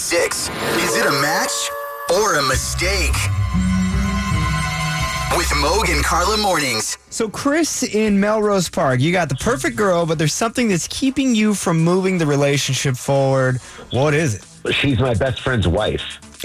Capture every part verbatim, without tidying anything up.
ninety-six. Is it a match or a mistake? With Moog and Carla Mornings. So, Chris in Melrose Park, you got the perfect girl, but there's something that's keeping you from moving the relationship forward. What is it? She's my best friend's wife.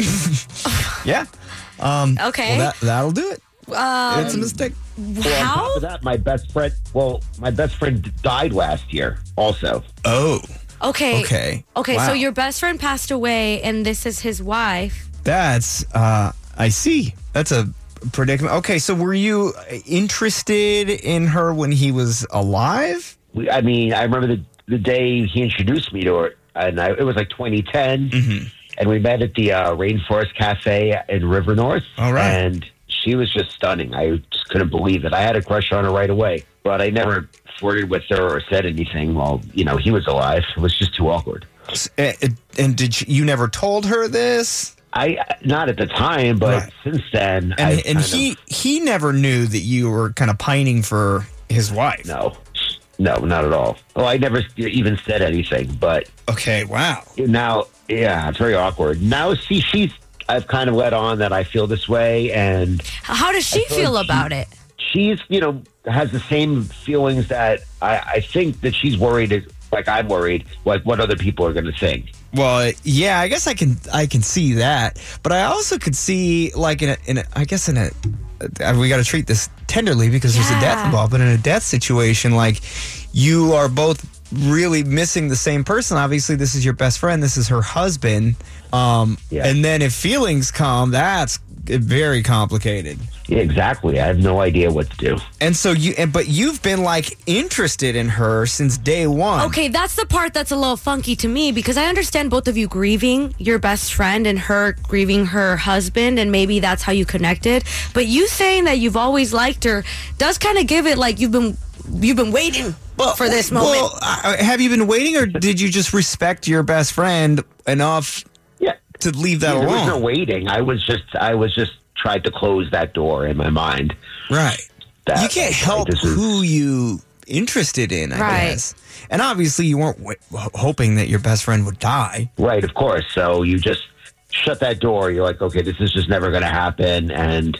Yeah. Um, Okay. Well, that, that'll do it. Um, It's a mistake. Well, on How? top of that, my best friend, well, my best friend died last year also. Oh, Okay. okay. Okay, Wow. so your best friend passed away, and this is his wife. That's, uh, I see. That's a predicament. Okay, so were you interested in her when he was alive? We, I mean, I remember the, the day he introduced me to her, and I, it was like twenty ten, Mm-hmm. and we met at the uh, Rainforest Cafe in River North. All right. And she was just stunning. I just couldn't believe it. I had a crush on her right away, but I never flirted with her or said anything while, you know, he was alive. It was just too awkward. S- uh, And did you, you never told her this? I not at the time, but Right. since then, And, I've and kind he of, he never knew that you were kind of pining for his wife. no, no, not at all. Well, I never even said anything, but Okay, wow. now, yeah, it's very awkward. Now, see, she's, I've kind of let on that I feel this way, and How does she feel feel like about it? she's, you know, has the same feelings that I, I think that she's worried, like I'm worried, like what other people are going to think. Well, yeah, I guess I can I can see that, but I also could see like in a, in a I guess in a uh, we got to treat this tenderly because there's a death Yeah. involved. But in a death situation, like you are both really missing the same person. Obviously, this is your best friend. This is her husband. Um, Yeah. And then if feelings come, that's very complicated. Yeah, exactly. I have no idea what to do. And so you, and, but you've been like interested in her since day one. Okay, that's the part that's a little funky to me because I understand both of you grieving your best friend and her grieving her husband, and maybe that's how you connected. But you saying that you've always liked her does kind of give it like you've been you've been waiting for this moment. Well, uh, have you been waiting, or did you just respect your best friend enough Yeah. to leave that Yeah, there was alone? no waiting. I was just, I was just tried to close that door in my mind. Right. That, You can't like, help this is- who you interested in, I Right. guess. And obviously, you weren't w- hoping that your best friend would die. Right, of course. So you just shut that door. You're like, okay, this is just never going to happen. And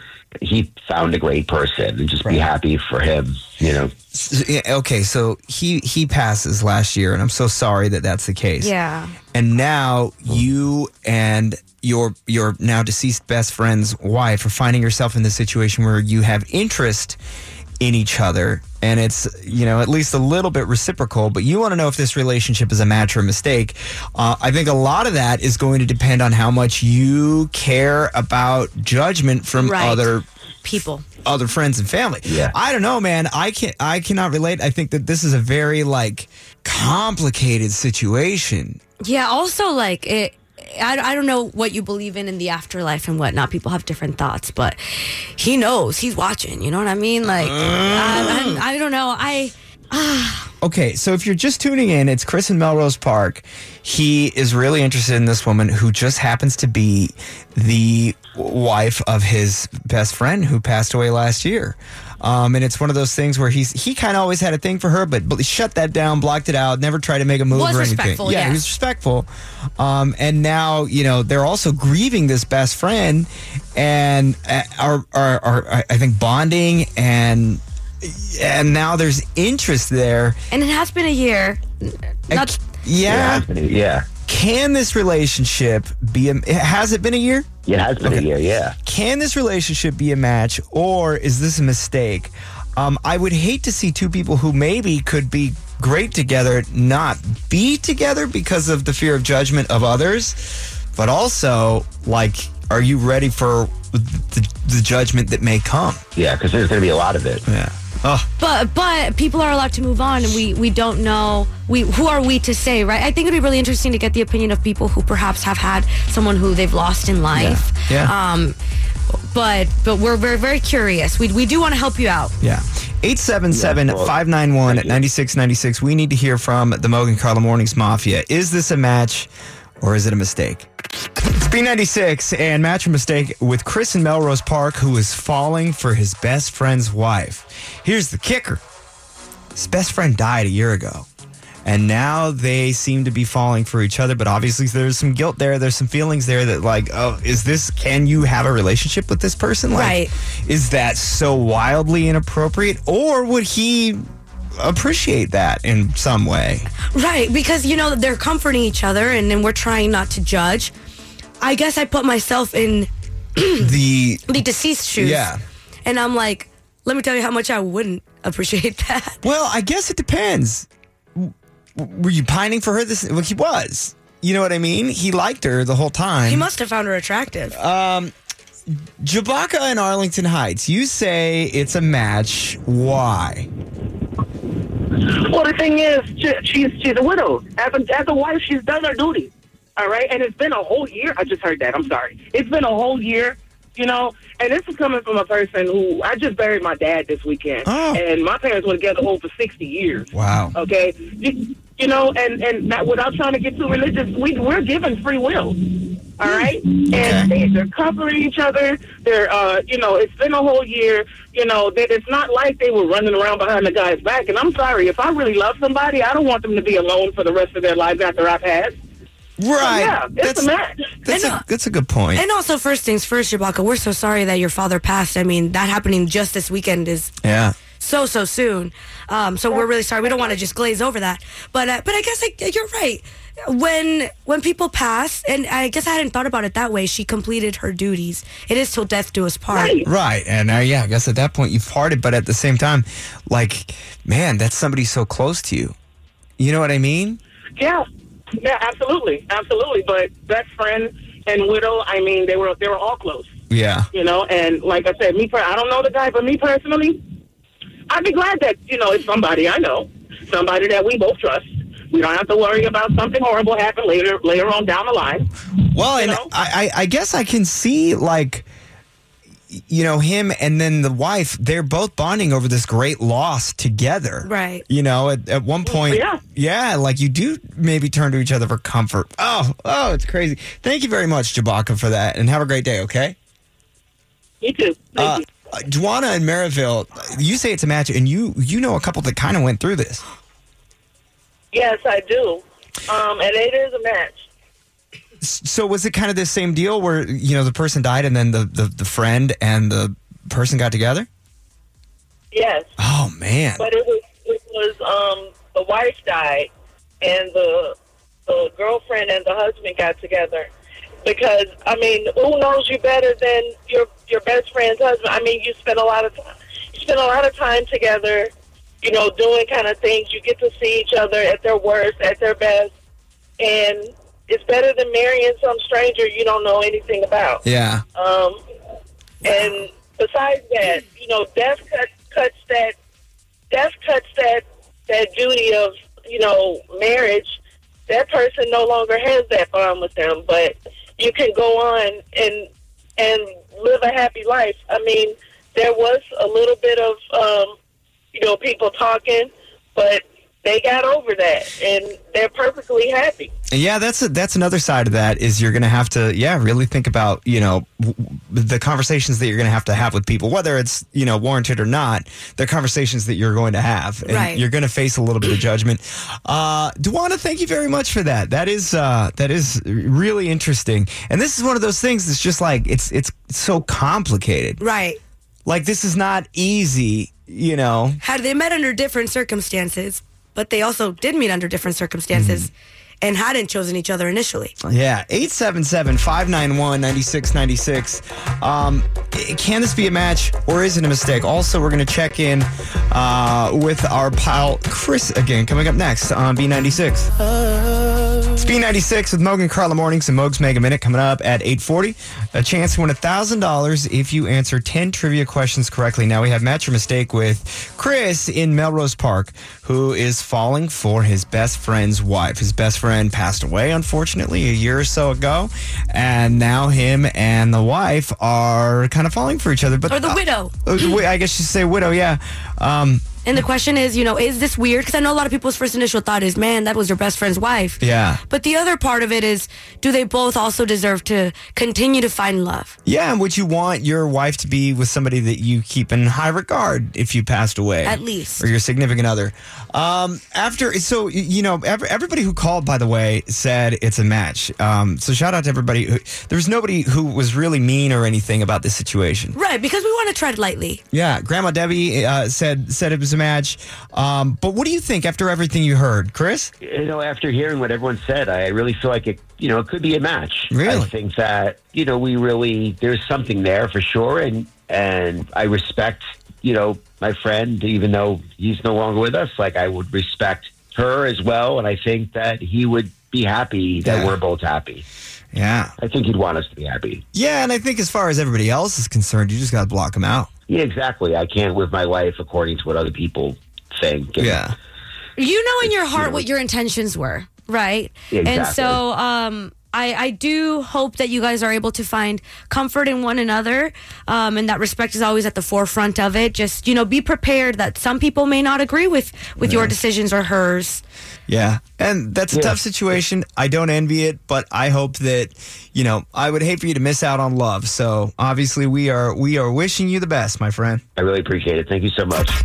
he found a great person, and just Right. be happy for him, you know. S- yeah, Okay, so he he passes last year, and I'm so sorry that that's the case. Yeah. And now you and your your now deceased best friend's wife are finding yourself in this situation where you have interest in each other, and it's, you know, at least a little bit reciprocal, but you want to know if this relationship is a match or a mistake. Uh, I think a lot of that is going to depend on how much you care about judgment from Right. other People. other friends and family. Yeah. I don't know, man. I can I cannot relate. I think that this is a very like complicated situation. Yeah, also like it I, I don't know what you believe in in the afterlife and whatnot. People have different thoughts, but he knows. He's watching. You know what I mean? Like, I, I, I don't know. I Okay, so if you're just tuning in, it's Chris in Melrose Park. He is really interested in this woman who just happens to be the wife of his best friend who passed away last year. Um, and it's one of those things where he's he kind of always had a thing for her, but, but he shut that down, blocked it out, never tried to make a move Was or anything. respectful, yeah, he yes. was respectful. Um, and now, you know, they're also grieving this best friend and uh, are, are, are, I think, bonding, and and now there's interest there. and it has been a year. Not Uh, yeah. Yeah. Yeah. Can this relationship be a, has it been a year? It has been a year, yeah. Can this relationship be a match, or is this a mistake? Um, I would hate to see two people who maybe could be great together not be together because of the fear of judgment of others. But also, like, are you ready for the, the judgment that may come? Yeah, because there's going to be a lot of it. Yeah. Oh, But but people are allowed to move on, and we we don't know. We who are we to say, right? I think it'd be really interesting to get the opinion of people who perhaps have had someone who they've lost in life. Yeah. Um, but but we're very very curious. We we do want to help you out. yeah. eight seven seven, five nine one, nine six nine six. We need to hear from the Moog and Carla Mornings Mafia. Is this a match, or is it a mistake? It's B ninety-six and Match or Mistake with Chris in Melrose Park, who is falling for his best friend's wife. Here's the kicker. His best friend died a year ago. and now they seem to be falling for each other. But obviously, there's some guilt there. There's some feelings there that, like, oh, is this? Can you have a relationship with this person? Like, Right. Is that so wildly inappropriate, or would he appreciate that in some way? Right, because, you know, they're comforting each other, and then we're trying not to judge. I guess I put myself in The the deceased shoes. Yeah. And I'm like, let me tell you how much I wouldn't appreciate that. Well, I guess it depends. W- Were you pining for her? This well, he was. You know what I mean? He liked her the whole time. He must have found her attractive. Jabaka in Arlington Heights. You say it's a match. Why? Well, the thing is, she- she's she's a widow. As a, as a wife, she's done her duty. All right, and it's been a whole year. I just heard that. I'm sorry. It's been a whole year, you know. And this is coming from a person who I just buried my dad this weekend, Oh. and my parents were together over sixty years. Wow. Okay, you, you know, and and not, without trying to get too religious, we we're given free will. All right, and they, they're covering each other. They're, uh, you know, it's been a whole year. You know, that it's not like they were running around behind the guy's back. And I'm sorry, if I really love somebody, I don't want them to be alone for the rest of their lives after I pass. Right. Yeah, it's a match. That's I know. a that's a good point. And also, first things first, Jabaka, we're so sorry that your father passed. I mean, that happening just this weekend is Yeah. so, so soon. Um, so we're really sorry. We don't want to just glaze over that. But uh, but I guess I, you're right. When when people pass, and I guess I hadn't thought about it that way, she completed her duties. It is till death do us part. Right. Right. And uh, yeah, I guess at that point you've parted, but at the same time, like, man, that's somebody so close to you. You know what I mean? Yeah, yeah, absolutely, absolutely. But best friend and widow, I mean, they were they were all close, Yeah. you know. And like I said, me, per- I don't know the guy, but me personally, I'd be glad that you know it's somebody I know, somebody that we both trust. We don't have to worry about something horrible happen later later on down the line. Well, and know? I, I I guess I can see, like, you know, him and then the wife, they're both bonding over this great loss together. Right. You know, at, at one point, Yeah. yeah, like you do maybe turn to each other for comfort. Oh, oh, it's crazy. Thank you very much, Jabaka, for that, and have a great day, okay? You too. Thank Uh, you. uh, Juana and Maryville, you say it's a match, and you you know a couple that kind of went through this. Yes, I do. Um, and it is a match. So was it kind of the same deal where, you know, the person died and then the, the, the friend and the person got together? Yes. Oh, man. But it was it was um the wife died and the the girlfriend and the husband got together. Because I mean, who knows you better than your your best friend's husband? I mean, you spend a lot of time you spend a lot of time together, you know, doing kind of things. You get to see each other at their worst, at their best, and it's better than marrying some stranger you don't know anything about. Yeah. Um, and besides that, you know, death cut, cuts that death cuts that that duty of you know marriage. That person no longer has that bond with them, but you can go on and and live a happy life. I mean, there was a little bit of um, you know people talking, but they got over that and they're perfectly happy. Yeah, that's a, that's another side of that is you're going to have to, yeah, really think about, you know, w- the conversations that you're going to have to have with people, whether it's, you know, warranted or not, the conversations that you're going to have. And Right. you're going to face a little bit of judgment. Uh, Duana, thank you very much for that. That is, uh, that is really interesting. And this is one of those things that's just like, it's, it's so complicated. Right. Like, this is not easy, you know. Had they met under different circumstances, but they also did meet under different circumstances and hadn't chosen each other initially. Yeah, eight seven seven, five nine one, nine six nine six. Um, can this be a match or is it a mistake? Also, we're going to check in uh, with our pal Chris again, coming up next on B ninety-six. It's B ninety-six with Mogan Carla Mornings and Mogs Mega Minute coming up at eight forty. A chance to win one thousand dollars if you answer ten trivia questions correctly. Now we have match or mistake with Chris in Melrose Park, who is falling for his best friend's wife. His best friend passed away, unfortunately, a year or so ago, and now him and the wife are kind of falling for each other. But Or the uh, widow. uh, I guess you say widow, yeah. Um, And the question is, you know, is this weird? Because I know a lot of people's first initial thought is, man, that was your best friend's wife. Yeah. But the other part of it is, do they both also deserve to continue to find love? Yeah, and would you want your wife to be with somebody that you keep in high regard if you passed away? At least. Or your significant other. Um, after, so, you know, every, everybody who called, by the way, said it's a match. Um, so shout out to everybody. Who, there was nobody who was really mean or anything about this situation. Right, because we want to tread lightly. Yeah, Grandma Debbie uh, said said it was a match. Um, but what do you think after everything you heard, Chris? You know, after hearing what everyone said, I really feel like it, you know, it could be a match. Really? I think that, you know, we really, there's something there for sure. And, and I respect, you know, my friend, even though he's no longer with us, like I would respect her as well. And I think that he would be happy that Yeah. we're both happy. Yeah. I think he'd want us to be happy. Yeah, and I think as far as everybody else is concerned, you just got to block them out. Yeah, exactly. I can't live my life according to what other people think. And, Yeah. You know in your heart you know, what your intentions were, right? Exactly. And so um, I, I do hope that you guys are able to find comfort in one another, um, and that respect is always at the forefront of it. Just, you know, be prepared that some people may not agree with, with your decisions or hers. Yeah, and that's a Yeah. tough situation. I don't envy it, but I hope that, you know, I would hate for you to miss out on love. So obviously we are we are wishing you the best, my friend. I really appreciate it. Thank you so much.